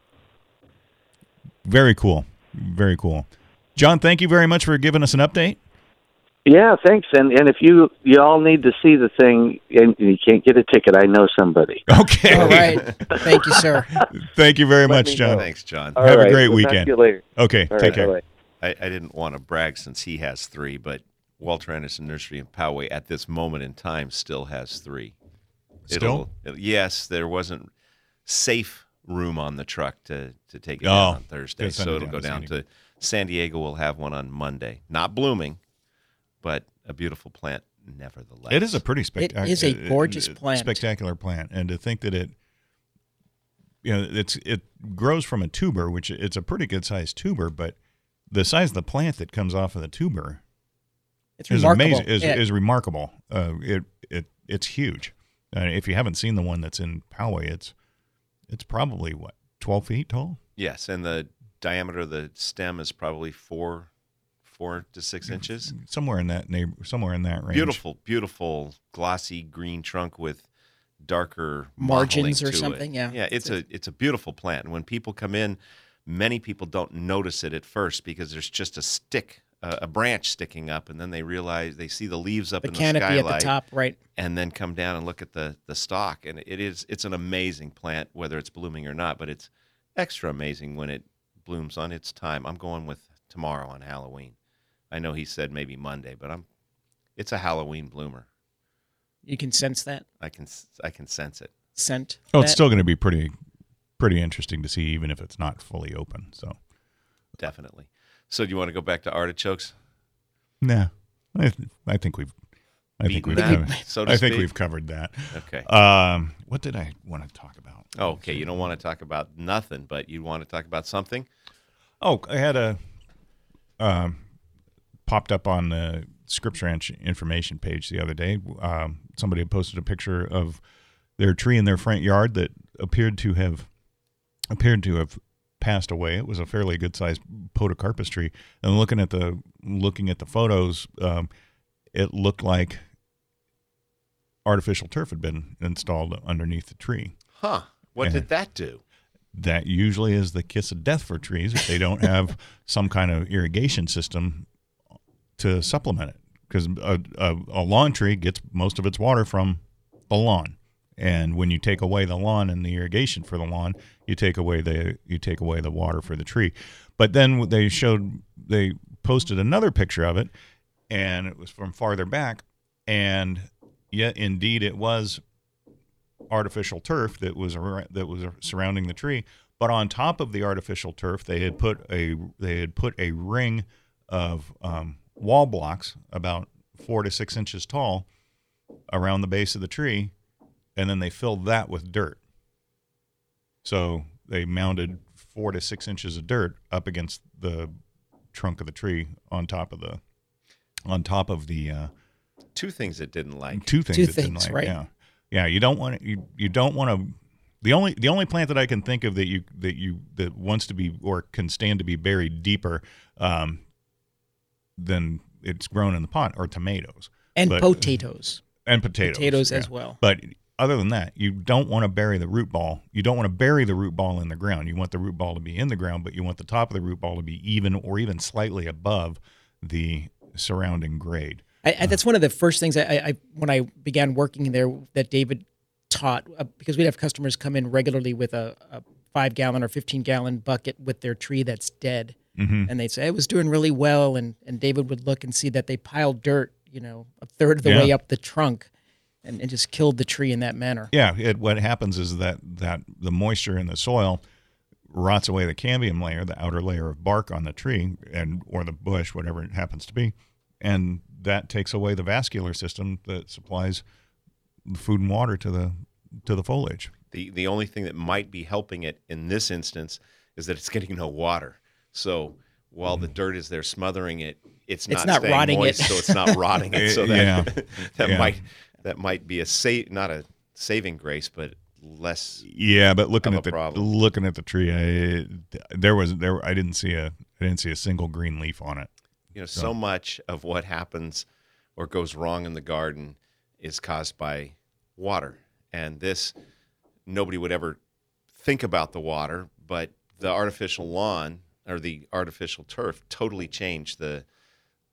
Very cool. Very cool. John, thank you very much for giving us an update. Yeah, thanks. And and if you you all need to see the thing and you can't get a ticket, I know somebody. Okay. All right. Thank you, sir. Thank you very Let much, me John. know. Thanks, John. All Have a right, great we'll talk to weekend. you later. Okay, All take right, care. bye-bye. I, I didn't want to brag since he has three, but Walter Anderson Nursery in Poway at this moment in time still has three. Still? It'll- yes, there wasn't safe room on the truck to, to take it Oh, down on Thursday, gotta send so it it'll down go to down San to San Diego. We'll have one on Monday. Not blooming, but a beautiful plant nevertheless. It is a pretty spectacular. It is a gorgeous plant. Spectacular plant, and to think that it, you know, it's it grows from a tuber, which it's a pretty good sized tuber, but the size of the plant that comes off of the tuber It's is remarkable. amazing. Is Yeah. is remarkable. Uh, it it it's huge. Uh, if you haven't seen the one that's in Poway, it's it's probably what twelve feet tall. Yes, and the diameter of the stem is probably four, four to six inches. Somewhere in that neighbor, somewhere in that range. Beautiful, beautiful, glossy green trunk with darker Margins mottling or to something, it. yeah. yeah. It's a it's a beautiful plant. And when people come in, many people don't notice it at first because there's just a stick, uh, a branch sticking up, and then they realize they see the leaves up The in the canopy at skylight, the top, right? and then come down and look at the the stalk. And it is it's an amazing plant, whether it's blooming or not. But it's extra amazing when it blooms on its time. I'm going with tomorrow on Halloween. I know he said maybe Monday, but I'm. It's a Halloween bloomer. You can sense that I can I can sense it. scent. Oh, that. it's still going to be pretty pretty interesting to see, even if it's not fully open. So, Definitely. So do you want to go back to artichokes? nah, I, th- I think we've I think Beaten we've that, covered, so to I think speak? we've covered that. Okay. Um, what did I want to talk about? Oh, okay. You don't want to talk about nothing, but you want to talk about something? Oh, I had a um, popped up on the Scripps Ranch information page the other day. Um, somebody had posted a picture of their tree in their front yard that appeared to have appeared to have passed away. It was a fairly good sized podocarpus tree, and looking at the looking at the photos, um, it looked like artificial turf had been installed underneath the tree. Huh. What Yeah. did that do? That usually is the kiss of death for trees if they don't have some kind of irrigation system to supplement it. Because a, a, a lawn tree gets most of its water from the lawn, and when you take away the lawn and the irrigation for the lawn, you take away the you take away the water for the tree. But then they showed they posted another picture of it, and it was from farther back, and yet indeed it was artificial turf that was ar- that was surrounding the tree, but on top of the artificial turf, they had put a they had put a ring of um, wall blocks about four to six inches tall around the base of the tree, and then they filled that with dirt. So they mounted four to six inches of dirt up against the trunk of the tree on top of the on top of the uh, Two things it didn't like. two things. Two it didn't things, like. right. Yeah, yeah. You don't want to. You, you don't want to. The only the only plant that I can think of that you that you that wants to be or can stand to be buried deeper um, than it's grown in the pot are tomatoes And But- potatoes. and potatoes. Potatoes yeah. as well. But other than that, you don't want to bury the root ball. You don't want to bury the root ball in the ground. You want the root ball to be in the ground, but you want the top of the root ball to be even or even slightly above the surrounding grade. I, I, that's one of the first things I, I when I began working there that David taught uh, because we'd have customers come in regularly with a, a five gallon or fifteen gallon bucket with their tree that's dead, Mm-hmm. and they'd say it was doing really well, and and David would look and see that they piled dirt, you know, a third of the Yeah. way up the trunk, and, and just killed the tree in that manner. Yeah, it, what happens is that that the moisture in the soil rots away the cambium layer, the outer layer of bark on the tree, and or the bush, whatever it happens to be, and that takes away the vascular system that supplies the food and water to the to the foliage. The the only thing that might be helping it in this instance is that it's getting no water. So while the dirt is there smothering it, it's not, It's not staying rotting it. moist, so it's not rotting it. So that Yeah. that Yeah. might that might be a sa- not a saving grace, but less. Yeah, but looking Of at a the problem. looking at the tree, I, there was there I didn't see a I didn't see a single green leaf on it. You know, so much of what happens or goes wrong in the garden is caused by water, and this nobody would ever think about the water, but the artificial lawn or the artificial turf totally changed the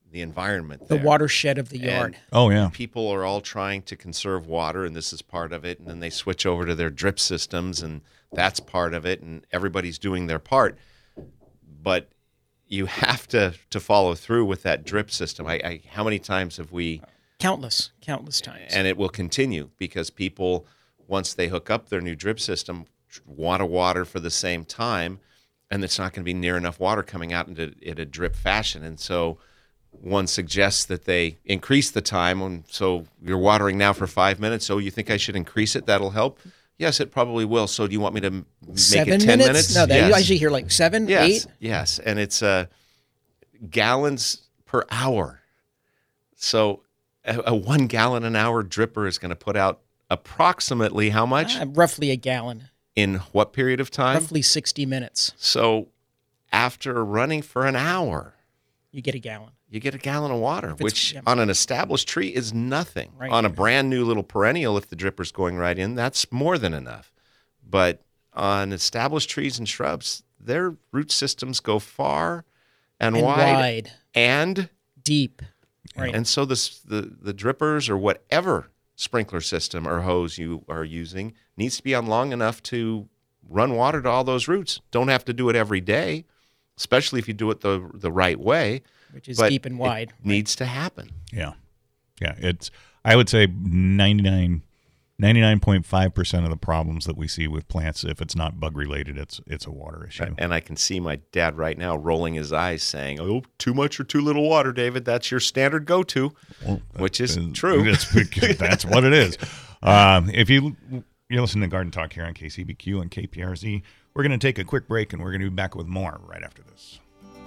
the environment The there. watershed of the yard. And Oh, yeah. people are all trying to conserve water, and this is part of it. And then they switch over to their drip systems, and that's part of it. And everybody's doing their part. But you have to, to follow through with that drip system. I, I how many times have we? Countless, countless times. And it will continue because people, once they hook up their new drip system, want to water for the same time, and it's not going to be near enough water coming out into in a drip fashion. And so one suggests that they increase the time. And so you're watering now for five minutes. So you think I should increase it? That'll help. Yes, it probably will. So do you want me to m- make seven it ten minutes? minutes? No, that, yes. you actually hear like seven, yes. eight. Yes, and it's uh, gallons per hour. So a, a one gallon an hour dripper is going to put out approximately how much? Uh, roughly a gallon. In what period of time? Roughly sixty minutes. So after running for an hour, you get a gallon. You get a gallon of water, which yeah. on an established tree is nothing. Right. On a brand new little perennial, if the dripper's going right in, that's more than enough. But on established trees and shrubs, their root systems go far and, And wide, wide. and deep. Right. And so this, the the drippers or whatever sprinkler system or hose you are using needs to be on long enough to run water to all those roots. Don't have to do it every day, especially if you do it the the right way. Which is but deep and wide. It needs to happen. Yeah. Yeah. It's, I would say ninety-nine, ninety-nine point five percent of the problems that we see with plants, if it's not bug related, it's, it's a water issue. And I can see my dad right now rolling his eyes saying, oh, too much or too little water, David. That's your standard go-to, Well, which is uh, true. That's, because that's what it is. Um, if you, you listen to Garden Talk here on K C B Q and K P R Z, we're going to take a quick break and we're going to be back with more right after this.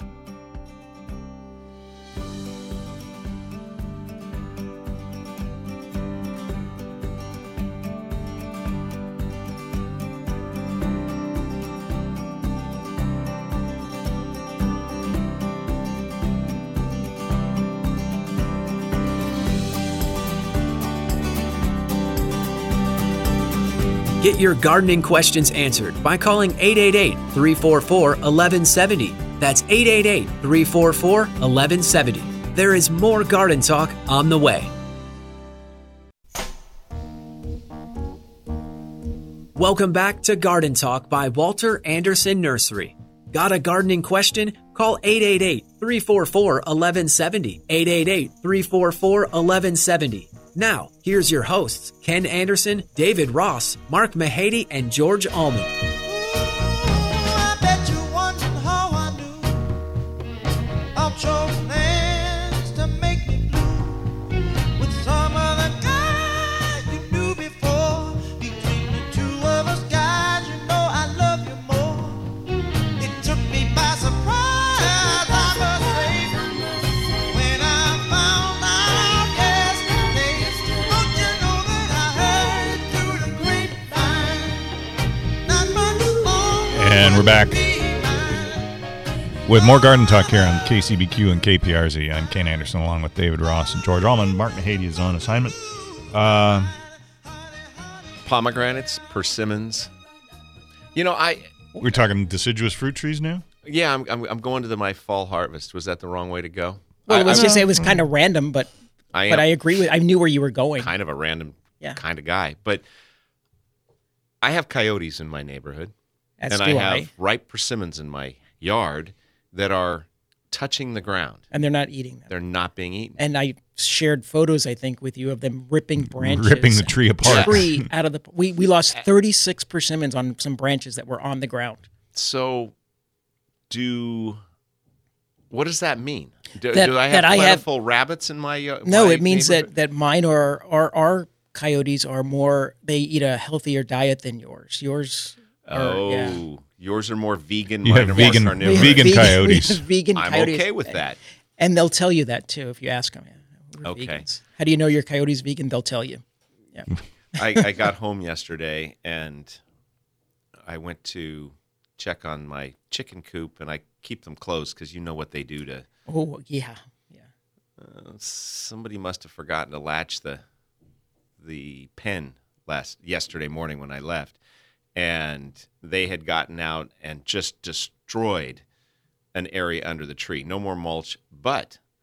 Get your gardening questions answered by calling eight eight eight, three four four, one one seven zero. That's eight eight eight, three four four, one one seven zero. There is more garden talk on the way. Welcome back to Garden Talk by Walter Anderson Nursery. Got a gardening question? Call eight eight eight, three four four, one one seven zero. eight eight eight, three four four, one one seven zero. Now, here's your hosts, Ken Anderson, David Ross, Mark Mahady, and George Allman. I bet you're wondering how I knew I chose plans to make me blue with some other guy you knew before. Between the two of us guys, you know I love you more. It took me by surprise, I must say, when I found out yesterday. Don't you know that I heard through the grapevine? Not much longer. And we're back with more Garden Talk here on K C B Q and K P R Z. I'm Ken Anderson along with David Ross and George Allman. Mark Mahady is on assignment. Uh, Pomegranates, persimmons. You know, I we're talking deciduous fruit trees now? yeah, I'm I'm, I'm going to the, my fall harvest. Was that the wrong way to go? Well, I, let's I, just say it was kind of random, but I am but I agree with. I knew where you were going. kind of a random Yeah. kind of guy, but I have coyotes in my neighborhood. As and do I have I. ripe persimmons in my yard that are touching the ground. And they're not eating them. They're not being eaten. And I shared photos, I think, with you of them ripping branches, Ripping the tree apart. tree out of the. We we lost thirty-six persimmons on some branches that were on the ground. So, do what does that mean? Do, That- do I have that I have- plentiful rabbits in my? Uh, No, my it means that neighborhood? that mine are are our coyotes are more. They eat a healthier diet than yours. Yours. Are, Oh, yeah. yours are more vegan. You mine have are more vegan- carnivorous. vegan we coyotes. have vegan I'm coyotes. okay with that. And they'll tell you that too if you ask them. Yeah, we're Okay. vegans. How do you know your coyote's vegan? They'll tell you. Yeah. I, I got home yesterday and I went to check on my chicken coop, and I keep them closed because you know what they do to. Oh yeah. Yeah. Uh, somebody must have forgotten to latch the the pen last yesterday morning when I left, and they had gotten out and just destroyed an area under the tree. No more mulch, but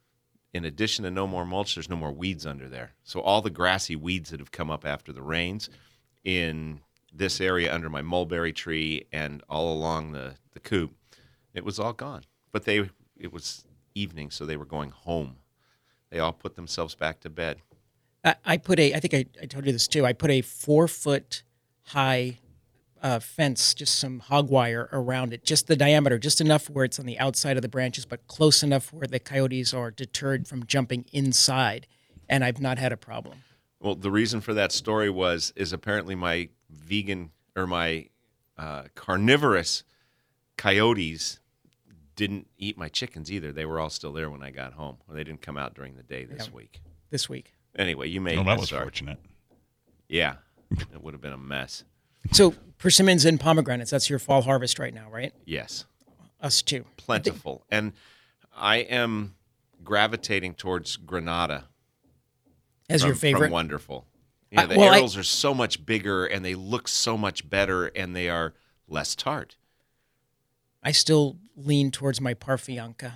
in addition to no more mulch, there's no more weeds under there. So all the grassy weeds that have come up after the rains in this area under my mulberry tree and all along the, the coop, it was all gone. But they it was evening, so they were going home. They all put themselves back to bed. I, I put a, I think I, I told you this too, I put a four foot high uh, fence, just some hog wire around it, just the diameter, just enough where it's on the outside of the branches, but close enough where the coyotes are deterred from jumping inside. And I've not had a problem. Well, the reason for that story was, is apparently my vegan or my uh, carnivorous coyotes didn't eat my chickens either. They were all still there when I got home. Well, they didn't come out during the day this Yeah. week. This week. Anyway, you may. Well, that was sorry. fortunate. Yeah, it would have been a mess. So persimmons and pomegranates, that's your fall harvest right now, right? Yes, Us too. plentiful. And I am gravitating towards Granada As from, your favorite? from Wonderful. Yeah, I- the well, I- arrows are so much bigger, and they look so much better, and they are less tart. I still lean towards my Parfianca.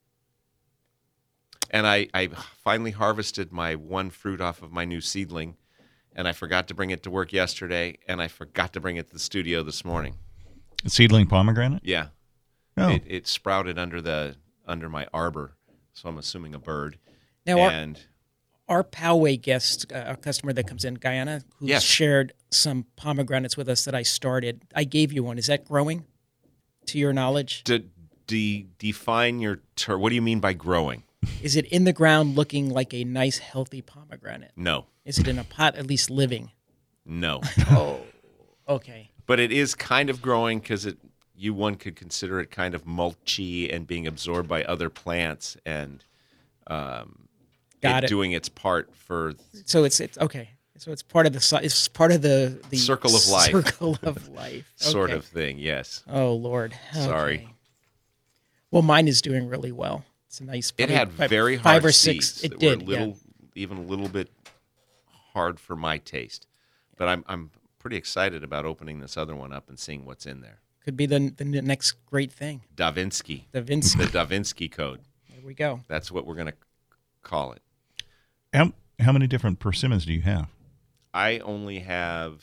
And I, I finally harvested my one fruit off of my new seedling, and I forgot to bring it to work yesterday, and I forgot to bring it to the studio this morning. Seedling pomegranate? Yeah. Oh. It, it sprouted under the under my arbor, so I'm assuming a bird. Now, our- and Our Poway guest, uh, a customer that comes in, Guyana, who Yes. shared some pomegranates with us that I started. I gave you one. Is that growing, to your knowledge? to de- define your term, what do you mean by growing? Is it in the ground looking like a nice, healthy pomegranate? No, Is it in a pot, at least living? no. Oh, okay. But it is kind of growing because it you one could consider it kind of mulchy and being absorbed by other plants and um, Got it. doing its part for So it's it's okay. So it's part of the si- it's part of the the Circle of life. Circle of life. sort Okay. of thing. Yes, Oh Lord. Sorry. Okay. Well, mine is doing really well. It's a nice. it probably had five- very hard five or six. seeds It that did. were a little, Yeah. even a little bit hard for my taste. But I'm I'm pretty excited about opening this other one up and seeing what's in there. Could be the the next great thing. Da Vinci, Da Vinci. the Da Vinci Code. There we go. That's what we're going to call it. How, how many different persimmons do you have? I only have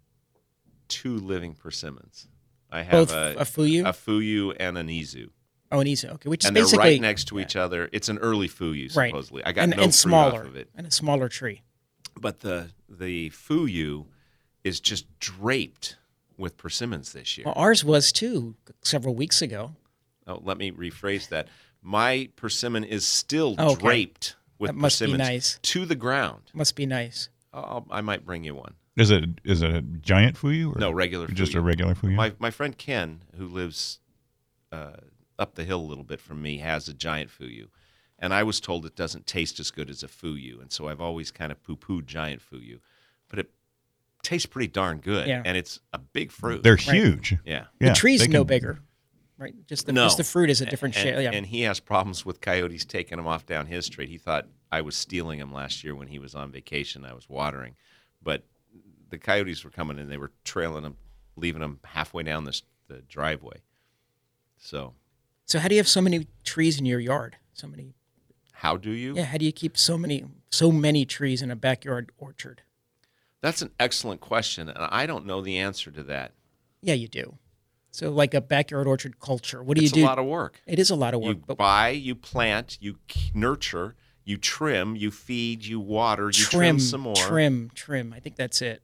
two living persimmons. I have Both a, a Fuyu? a Fuyu and an Izu. Oh, and easy. Okay, which is And they're basically right next to each other. It's an early Fuyu, right. supposedly. I got and, no and fruit smaller off of it. and a smaller tree. But the the Fuyu is just draped with persimmons this year. Well, ours was too several weeks ago. Oh, let me rephrase that. My persimmon is still Oh, okay. draped with That must be persimmons nice. to the ground. Must be nice. I'll, I might bring you one. Is it is it a giant fuyu? Or No, regular Just Fuyu. a regular fuyu? My my friend Ken, who lives uh, up the hill a little bit from me, has a giant Fuyu, and I was told it doesn't taste as good as a Fuyu, and so I've always kind of poo-pooed giant Fuyu, but it tastes pretty darn good, Yeah. and it's a big fruit. They're huge. yeah. Yeah, the tree's they no can- bigger, right? Just the No. just the fruit is a different and, shape. Yeah. and he has problems with coyotes taking him off down his street. He thought I was stealing him last year when he was on vacation. I was watering, but the coyotes were coming and they were trailing him, leaving him halfway down this, the driveway. So So how do you have so many trees in your yard? So many. how do you? Yeah. How do you keep so many so many trees in a backyard orchard? That's an excellent question, and I don't know the answer to that. Yeah, you do. So like a backyard orchard culture. What do It's you do? a lot of work. It is a lot of work. You but buy, you plant, you k- nurture, you trim, you feed, you water, you trim, trim some more. Trim, trim. I think that's it.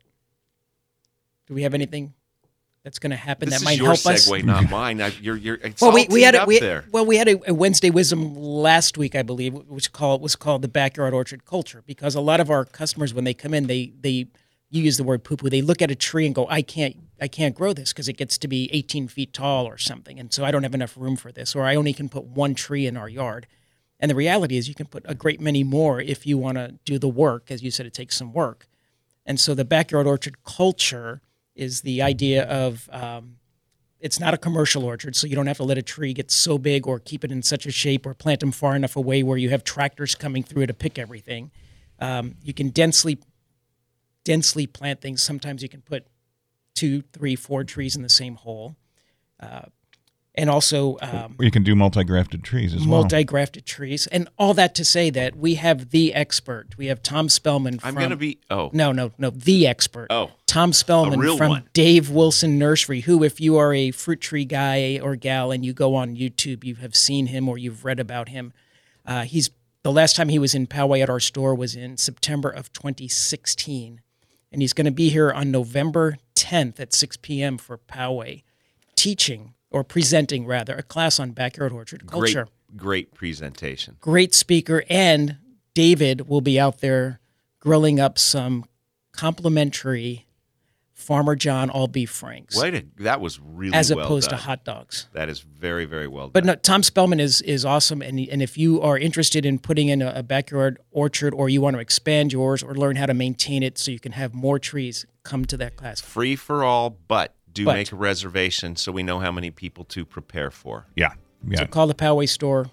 Do we have anything that's going to happen This that is might your help us? segue, not mine. I, you're, you're, it's Well, all we, we had teed a, up we, there. well we had a, a Wednesday Wisdom last week, I believe, which called was called the backyard orchard culture, because a lot of our customers, when they come in, they they you use the word poo poo. They look at a tree and go, I can't I can't grow this because it gets to be eighteen feet tall or something, and so I don't have enough room for this, or I only can put one tree in our yard. And the reality is, you can put a great many more if you want to do the work. As you said, it takes some work. And so the backyard orchard culture is the idea of um, it's not a commercial orchard, so you don't have to let a tree get so big or keep it in such a shape or plant them far enough away where you have tractors coming through to pick everything. Um, you can densely, densely plant things. Sometimes you can put two, three, four trees in the same hole. Uh, and also um, You can do multi-grafted trees as well. multi-grafted trees, and all that to say that we have the expert. We have Tom Spellman. I'm from, going to be. Oh. No, no, no. The expert. Oh. Tom Spellman A real from one. Dave Wilson Nursery, who, if you are a fruit tree guy or gal and you go on YouTube, you have seen him or you've read about him. Uh, he's the last time he was in Poway at our store was in September of twenty sixteen, and he's going to be here on November tenth at six p.m. for Poway, teaching or presenting rather a class on backyard orchard culture. Great, great presentation. Great speaker, and David will be out there grilling up some complimentary Farmer John all beef franks, Wait, a, that was really as well opposed done. to hot dogs. That is very, very well But done. no, Tom Spellman is is awesome, and and if you are interested in putting in a, a backyard orchard, or you want to expand yours, or learn how to maintain it so you can have more trees, come to that class. Free for all, but do But- make a reservation so we know how many people to prepare for. Yeah. Yeah. So call the Poway store.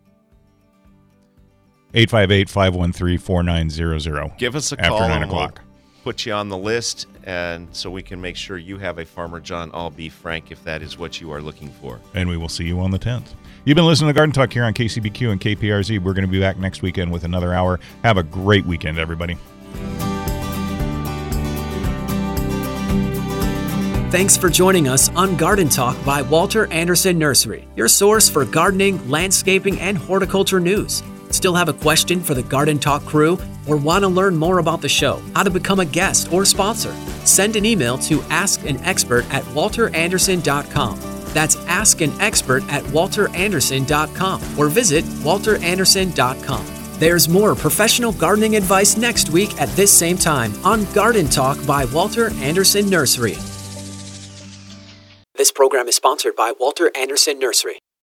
eight five eight, five one three, four nine zero zero. Give us a after call nine and we'll o'clock. put you on the list, and so we can make sure you have a Farmer John all beef frank if that is what you are looking for. And we will see you on the tenth. You've been listening to Garden Talk here on K C B Q and K P R Z. We're going to be back next weekend with another hour. Have a great weekend, everybody. Thanks for joining us on Garden Talk by Walter Anderson Nursery, your source for gardening, landscaping, and horticulture news. Still have a question for the Garden Talk crew, or want to learn more about the show, how to become a guest or sponsor? Send an email to askanexpert at walter anderson dot com. That's askanexpert at walter anderson dot com, or visit walter anderson dot com. There's more professional gardening advice next week at this same time on Garden Talk by Walter Anderson Nursery. This program is sponsored by Walter Anderson Nursery.